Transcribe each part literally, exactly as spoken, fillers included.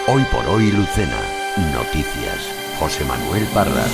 Hoy por hoy Lucena. Noticias. José Manuel Parra.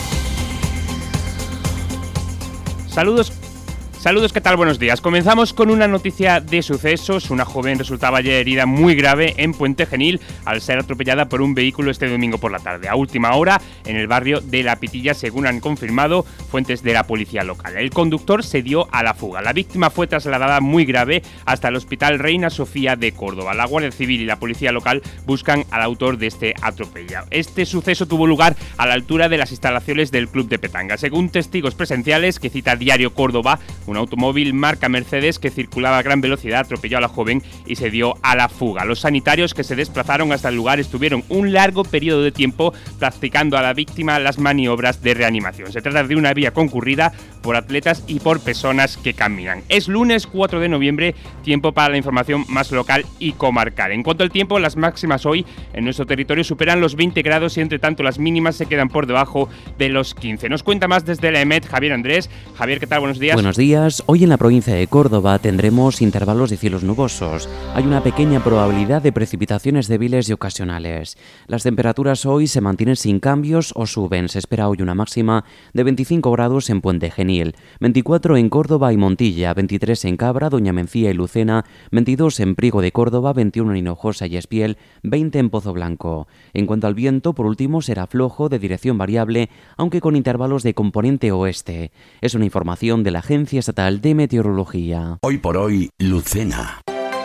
Saludos. Saludos, ¿qué tal? Buenos días. Comenzamos con una noticia de sucesos. Una joven resultaba ya herida muy grave en Puente Genil al ser atropellada por un vehículo este domingo por la tarde, a última hora, en el barrio de La Pitilla, según han confirmado fuentes de la policía local. El conductor se dio a la fuga. La víctima fue trasladada muy grave hasta el Hospital Reina Sofía de Córdoba. La Guardia Civil y la policía local buscan al autor de este atropello. Este suceso tuvo lugar a la altura de las instalaciones del Club de Petanga. Según testigos presenciales que cita Diario Córdoba, un automóvil marca Mercedes que circulaba a gran velocidad atropelló a la joven y se dio a la fuga. Los sanitarios que se desplazaron hasta el lugar estuvieron un largo periodo de tiempo practicando a la víctima las maniobras de reanimación. Se trata de una vía concurrida por atletas y por personas que caminan. Es lunes cuatro de noviembre, tiempo para la información más local y comarcal. En cuanto al tiempo, las máximas hoy en nuestro territorio superan los veinte grados y entre tanto las mínimas se quedan por debajo de los quince. Nos cuenta más desde la EMET Javier Andrés. Javier, ¿qué tal? Buenos días. Buenos días. Hoy en la provincia de Córdoba tendremos intervalos de cielos nubosos. Hay una pequeña probabilidad de precipitaciones débiles y ocasionales. Las temperaturas hoy se mantienen sin cambios o suben. Se espera hoy una máxima de veinticinco grados en Puente Genil, veinticuatro en Córdoba y Montilla, veintitrés en Cabra, Doña Mencía y Lucena, veintidós en Priego de Córdoba, veintiuno en Hinojosa y Espiel, veinte en Pozo Blanco. En cuanto al viento, por último, será flojo de dirección variable, aunque con intervalos de componente oeste. Es una información de la Agencia Estatal de Meteorología. Hoy por hoy Lucena.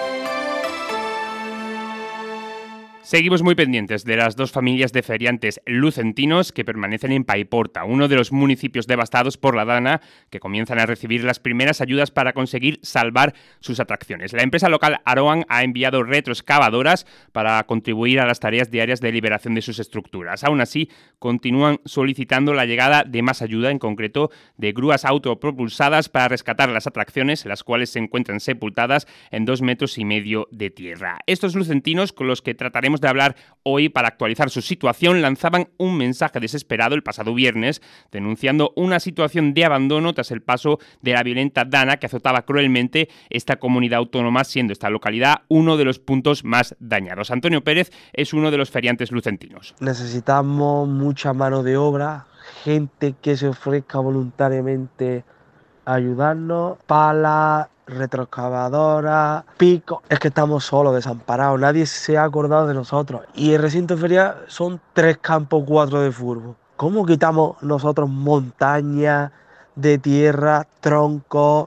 Seguimos muy pendientes de las dos familias de feriantes lucentinos que permanecen en Paiporta, uno de los municipios devastados por la Dana, que comienzan a recibir las primeras ayudas para conseguir salvar sus atracciones. La empresa local Aroan ha enviado retroexcavadoras para contribuir a las tareas diarias de liberación de sus estructuras. Aún así, continúan solicitando la llegada de más ayuda, en concreto de grúas autopropulsadas para rescatar las atracciones, las cuales se encuentran sepultadas en dos metros y medio de tierra. Estos lucentinos, con los que trataremos de hablar hoy para actualizar su situación, lanzaban un mensaje desesperado el pasado viernes denunciando una situación de abandono tras el paso de la violenta Dana que azotaba cruelmente esta comunidad autónoma, siendo esta localidad uno de los puntos más dañados. Antonio Pérez es uno de los feriantes lucentinos. Necesitamos mucha mano de obra, gente que se ofrezca voluntariamente a ayudarnos, palas, retroexcavadora, pico. Es que estamos solos, desamparados, nadie se ha acordado de nosotros. Y el recinto ferial son tres campos, cuatro de fútbol. ¿Cómo quitamos nosotros montañas de tierra, troncos,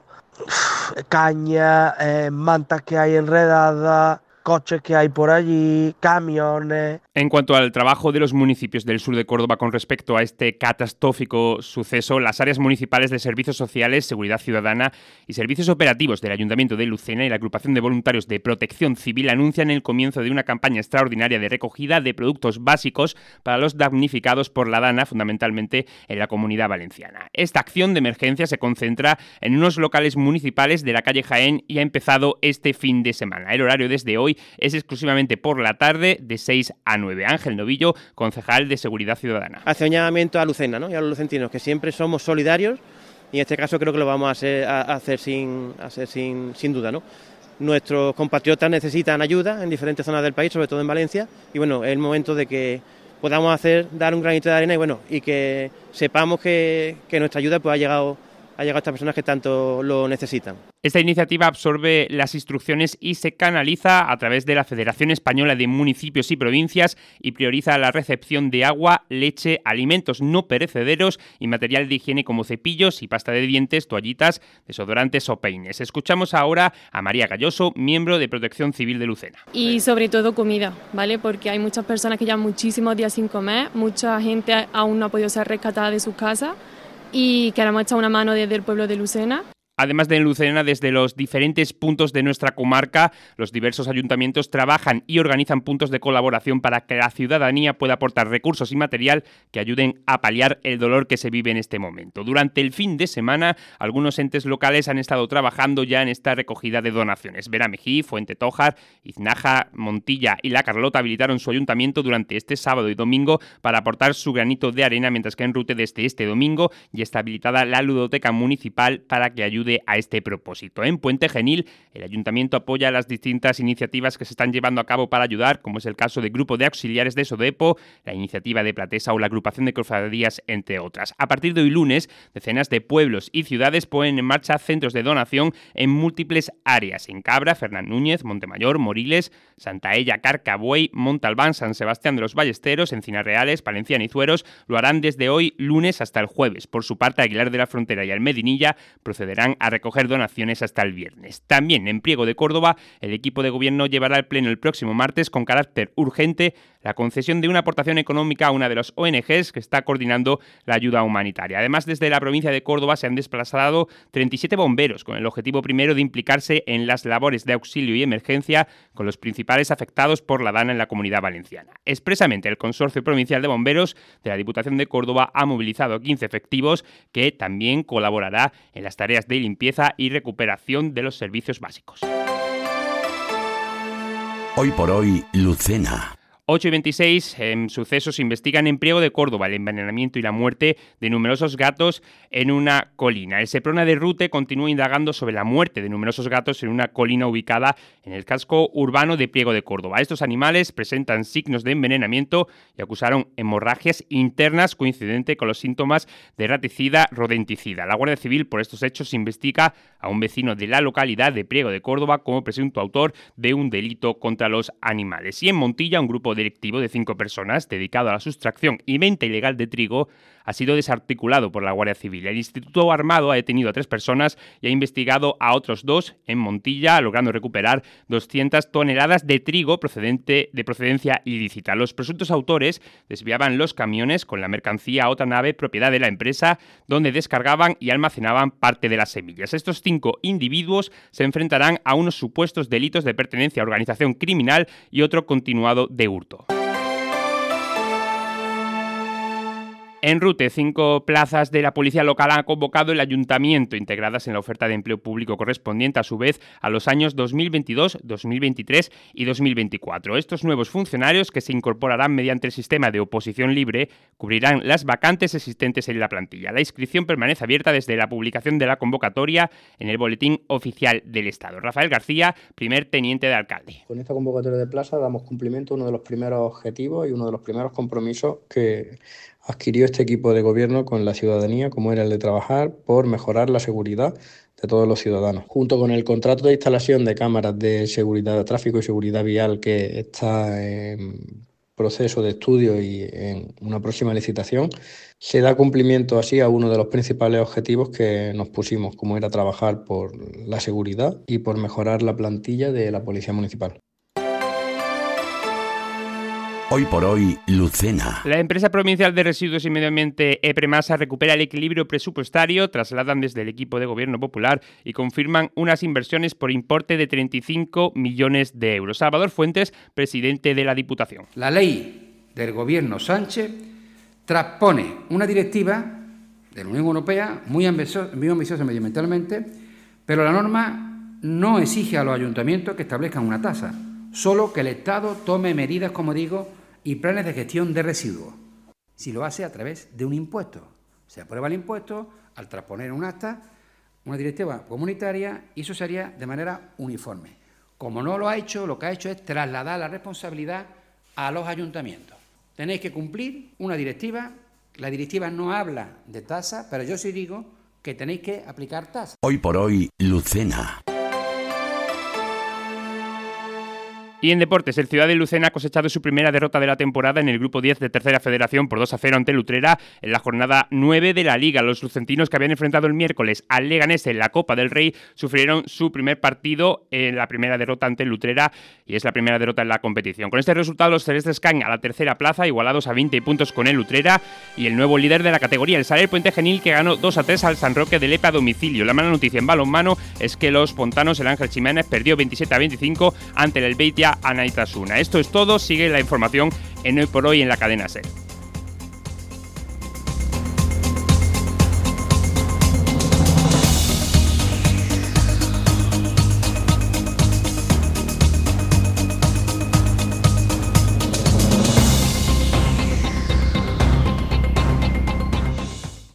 cañas, eh, mantas que hay enredadas, coches que hay por allí, camiones? En cuanto al trabajo de los municipios del sur de Córdoba con respecto a este catastrófico suceso, las áreas municipales de Servicios Sociales, Seguridad Ciudadana y Servicios Operativos del Ayuntamiento de Lucena y la Agrupación de Voluntarios de Protección Civil anuncian el comienzo de una campaña extraordinaria de recogida de productos básicos para los damnificados por la Dana, fundamentalmente en la Comunidad Valenciana. Esta acción de emergencia se concentra en unos locales municipales de la calle Jaén y ha empezado este fin de semana. El horario desde hoy es exclusivamente por la tarde de seis a nueve. Ángel Novillo, concejal de Seguridad Ciudadana. Hace un llamamiento a Lucena, ¿no? Y a los lucentinos, que siempre somos solidarios y en este caso creo que lo vamos a hacer, a hacer, sin, a hacer sin, sin duda, ¿no? Nuestros compatriotas necesitan ayuda en diferentes zonas del país, sobre todo en Valencia, y bueno, es el momento de que podamos hacer, dar un granito de arena y bueno, y que sepamos que, que nuestra ayuda pues ha llegado, ha llegado a estas personas que tanto lo necesitan. Esta iniciativa absorbe las instrucciones y se canaliza a través de la Federación Española de Municipios y Provincias y prioriza la recepción de agua, leche, alimentos no perecederos y material de higiene como cepillos y pasta de dientes, toallitas, desodorantes o peines. Escuchamos ahora a María Galloso, miembro de Protección Civil de Lucena. Y sobre todo comida, ¿vale? Porque hay muchas personas que llevan muchísimos días sin comer, mucha gente aún no ha podido ser rescatada de sus casas y queremos echar una mano desde el pueblo de Lucena. Además de en Lucena, desde los diferentes puntos de nuestra comarca, los diversos ayuntamientos trabajan y organizan puntos de colaboración para que la ciudadanía pueda aportar recursos y material que ayuden a paliar el dolor que se vive en este momento. Durante el fin de semana, algunos entes locales han estado trabajando ya en esta recogida de donaciones. Beramejí, Fuente Tójar, Iznaja, Montilla y La Carlota habilitaron su ayuntamiento durante este sábado y domingo para aportar su granito de arena, mientras que en Rute desde este domingo ya está habilitada la ludoteca municipal para que ayude ayude a este propósito. En Puente Genil, el Ayuntamiento apoya las distintas iniciativas que se están llevando a cabo para ayudar, como es el caso del Grupo de Auxiliares de Sodepo, la iniciativa de Platesa o la agrupación de cofradías, entre otras. A partir de hoy lunes, decenas de pueblos y ciudades ponen en marcha centros de donación en múltiples áreas. En Cabra, Fernán Núñez, Montemayor, Moriles, Santaella, Carcabuey, Montalbán, San Sebastián de los Ballesteros, Encinas Reales, Palencia y Zueros lo harán desde hoy lunes hasta el jueves. Por su parte, Aguilar de la Frontera y Almedinilla procederán a recoger donaciones hasta el viernes. También en Priego de Córdoba, el equipo de gobierno llevará al pleno el próximo martes con carácter urgente la concesión de una aportación económica a una de las O N Ges que está coordinando la ayuda humanitaria. Además, desde la provincia de Córdoba se han desplazado treinta y siete bomberos con el objetivo primero de implicarse en las labores de auxilio y emergencia con los principales afectados por la dana en la Comunidad Valenciana. Expresamente, el Consorcio Provincial de Bomberos de la Diputación de Córdoba ha movilizado quince efectivos que también colaborará en las tareas de limpieza y recuperación de los servicios básicos. Hoy por hoy, Lucena. ocho y veintiséis, en sucesos investigan en Priego de Córdoba el envenenamiento y la muerte de numerosos gatos en una colina. El Seprona de Rute continúa indagando sobre la muerte de numerosos gatos en una colina ubicada en el casco urbano de Priego de Córdoba. Estos animales presentan signos de envenenamiento y acusaron hemorragias internas coincidente con los síntomas de raticida rodenticida. La Guardia Civil por estos hechos investiga a un vecino de la localidad de Priego de Córdoba como presunto autor de un delito contra los animales. Y en Montilla, un grupo delictivo de cinco personas dedicado a la sustracción y venta ilegal de trigo ha sido desarticulado por la Guardia Civil. El Instituto Armado ha detenido a tres personas y ha investigado a otros dos en Montilla, logrando recuperar doscientas toneladas de trigo procedente de procedencia ilícita. Los presuntos autores desviaban los camiones con la mercancía a otra nave propiedad de la empresa, donde descargaban y almacenaban parte de las semillas. Estos cinco individuos se enfrentarán a unos supuestos delitos de pertenencia a organización criminal y otro continuado de hurto. En Rute, cinco plazas de la policía local han convocado el ayuntamiento, integradas en la oferta de empleo público correspondiente a su vez a los años dos mil veintidós, dos mil veintitrés y dos mil veinticuatro. Estos nuevos funcionarios, que se incorporarán mediante el sistema de oposición libre, cubrirán las vacantes existentes en la plantilla. La inscripción permanece abierta desde la publicación de la convocatoria en el Boletín Oficial del Estado. Rafael García, primer teniente de alcalde. Con esta convocatoria de plaza damos cumplimiento a uno de los primeros objetivos y uno de los primeros compromisos que adquirió este equipo de gobierno con la ciudadanía, como era el de trabajar por mejorar la seguridad de todos los ciudadanos. Junto con el contrato de instalación de cámaras de seguridad de tráfico y seguridad vial que está en proceso de estudio y en una próxima licitación, se da cumplimiento así a uno de los principales objetivos que nos pusimos, como era trabajar por la seguridad y por mejorar la plantilla de la Policía Municipal. Hoy por hoy, Lucena. La empresa provincial de residuos y medio ambiente EPREMASA recupera el equilibrio presupuestario, trasladan desde el equipo de gobierno popular y confirman unas inversiones por importe de treinta y cinco millones de euros. Salvador Fuentes, presidente de la Diputación. La ley del gobierno Sánchez transpone una directiva de la Unión Europea muy ambiciosa, muy ambiciosa medioambientalmente, pero la norma no exige a los ayuntamientos que establezcan una tasa, solo que el Estado tome medidas, como digo, y planes de gestión de residuos, si lo hace a través de un impuesto. Se aprueba el impuesto al transponer un acta, una directiva comunitaria, y eso sería de manera uniforme. Como no lo ha hecho, lo que ha hecho es trasladar la responsabilidad a los ayuntamientos. Tenéis que cumplir una directiva, la directiva no habla de tasa, pero yo sí digo que tenéis que aplicar tasa. Hoy por hoy, Lucena. Y en deportes, el Ciudad de Lucena ha cosechado su primera derrota de la temporada en el Grupo diez de Tercera Federación por dos a cero ante el Utrera en la jornada nueve de la Liga. Los lucentinos, que habían enfrentado el miércoles al Leganés en la Copa del Rey, sufrieron su primer partido en la primera derrota ante el Utrera y es la primera derrota en la competición. Con este resultado, los celestes caen a la tercera plaza, igualados a veinte puntos con el Utrera y el nuevo líder de la categoría, el Saler Puente Genil, que ganó dos a tres al San Roque de Lepe a domicilio. La mala noticia en balonmano es que los pontanos, el Ángel Ximénez, perdió veintisiete a veinticinco ante el Helvetia Anaitasuna. Esto es todo, sigue la información en Hoy por Hoy en la cadena SER.